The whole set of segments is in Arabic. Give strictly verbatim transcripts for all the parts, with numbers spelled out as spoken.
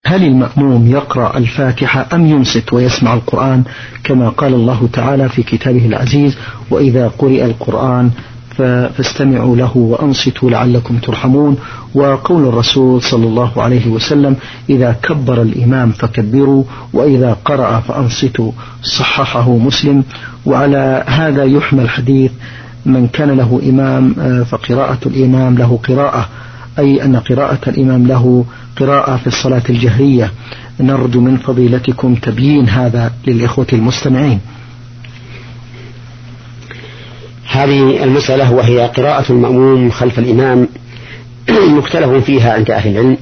هل المأموم يقرأ الفاتحة أم ينصت ويسمع القرآن كما قال الله تعالى في كتابه العزيز وإذا قرئ القرآن فاستمعوا له وأنصتوا لعلكم ترحمون، وقول الرسول صلى الله عليه وسلم إذا كبر الإمام فكبروا وإذا قرأ فأنصتوا، صححه مسلم. وعلى هذا يحمل حديث من كان له إمام فقراءة الإمام له قراءة، أي أن قراءة الإمام له قراءة في الصلاة الجهرية. نرجو من فضيلتكم تبيين هذا للإخوة المستمعين. هذه المسألة وهي قراءة المأموم خلف الإمام مختلف فيها عند أهل العلم،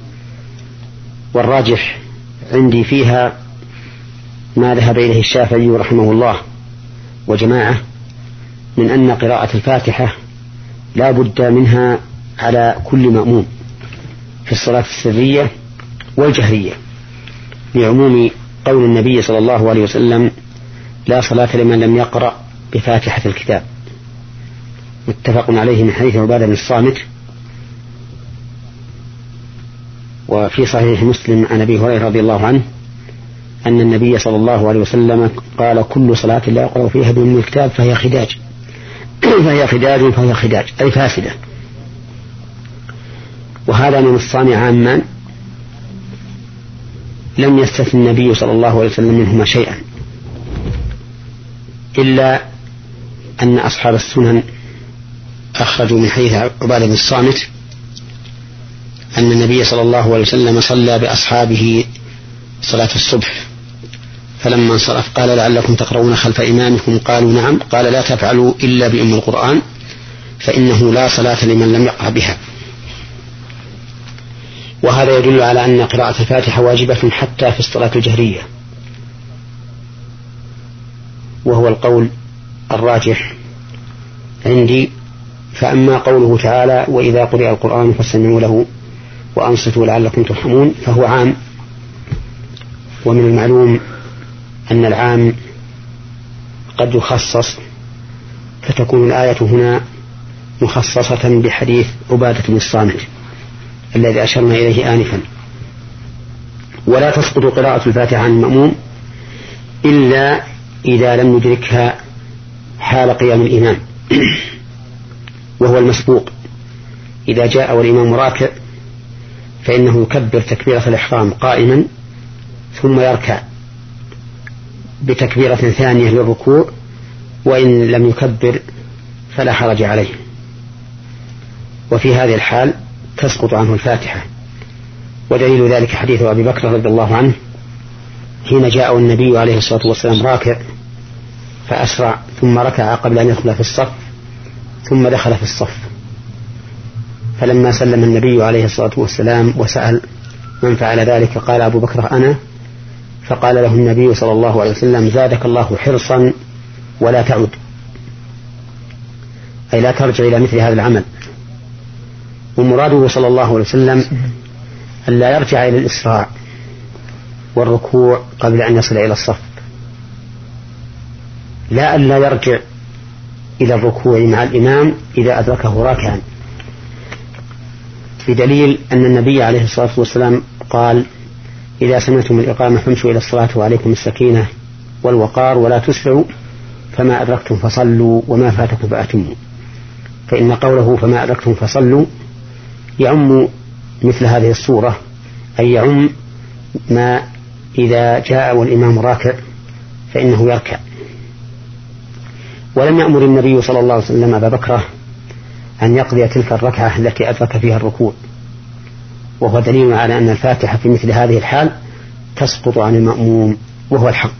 والراجح عندي فيها ما ذهب إليه الشافعي رحمه الله وجماعة من أن قراءة الفاتحة لا بد منها على كل مأموم في الصلاة السرية والجهرية، لعموم قول النبي صلى الله عليه وسلم لا صلاة لمن لم يقرأ بفاتحة الكتاب، متفق عليه من حديث عبادة بن الصامت. وفي صحيح مسلم عن أبي هريرة رضي الله عنه أن النبي صلى الله عليه وسلم قال كل صلاة لا يقرأ فيها بأم الكتاب فهي خداج فهي خداج فهي خداج أي فاسدة. وهذا من الصانع عاما لم يستثن النبي صلى الله عليه وسلم منهما شيئا، إلا أن أصحاب السنن أخرجوا من حديث عبادة بن الصامت أن النبي صلى الله عليه وسلم صلى بأصحابه صلاة الصبح، فلما انصرف قال لعلكم تقرؤون خلف إمامكم؟ قالوا نعم. قال لا تفعلوا إلا بأم القرآن فإنه لا صلاة لمن لم يقرأ بها. وهذا يدل على أن قراءة الفاتحة واجبة حتى في الصلاة الجهرية، وهو القول الراجح عندي. فأما قوله تعالى وإذا قرئ القرآن فاستمعوا له وأنصتوا لعلكم ترحمون فهو عام، ومن المعلوم أن العام قد يخصص، فتكون الآية هنا مخصصة بحديث عبادة بن الصامت الذي أشرنا إليه آنفا. ولا تسقط قراءة الفاتحة عن المأموم إلا إذا لم يدركها حال قيام الإمام وهو المسبوق. إذا جاء والإمام راكع فإنه يكبر تكبيرة الإحرام قائما ثم يركع بتكبيرة ثانية للركوع، وإن لم يكبر فلا حرج عليه. وفي هذه الحال تسقط عنه الفاتحة، ودليل ذلك حديث أبي بكر رضي الله عنه حين جاء النبي عليه الصلاة والسلام راكع فأسرع ثم ركع قبل أن يدخل في الصف ثم دخل في الصف، فلما سلم النبي عليه الصلاة والسلام وسأل من فعل ذلك قال أبو بكر أنا، فقال له النبي صلى الله عليه وسلم زادك الله حرصا ولا تعد، أي لا ترجع إلى مثل هذا العمل. ومراده صلى الله عليه وسلم أن لا يرجع إلى الإسراع والركوع قبل أن يصل إلى الصف، لا أن لا يرجع إلى الركوع مع الإمام إذا أدركه راكعا، بدليل أن النبي عليه الصلاة والسلام قال إذا سمعتم الإقامة فامشوا إلى الصلاة وعليكم السكينة والوقار ولا تسرعوا فما أدركتم فصلوا وما فاتكم فأتموا. فإن قوله فما أدركتم فصلوا يعم مثل هذه الصورة، أي يعم ما إذا جاء والإمام راكع فإنه يركع. ولم يأمر النبي صلى الله عليه وسلم أبا بكر أن يقضي تلك الركعة التي أدرك فيها الركوع، وهو دليل على أن الفاتحة في مثل هذه الحال تسقط عن المأموم وهو الحق.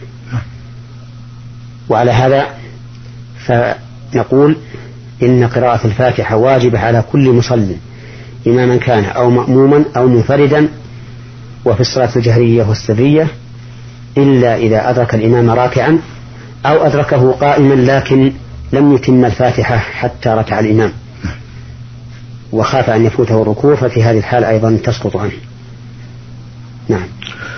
وعلى هذا فنقول إن قراءة الفاتحة واجبة على كل مصلٍ إماما كان أو مأموما أو منفردا، وفي الصلاة الجهرية والسرية، إلا إذا أدرك الإمام راكعا أو أدركه قائما لكن لم يتم الفاتحة حتى ركع الإمام وخاف أن يفوته الركوع، ففي هذه الحال أيضا تسقط عنه. نعم.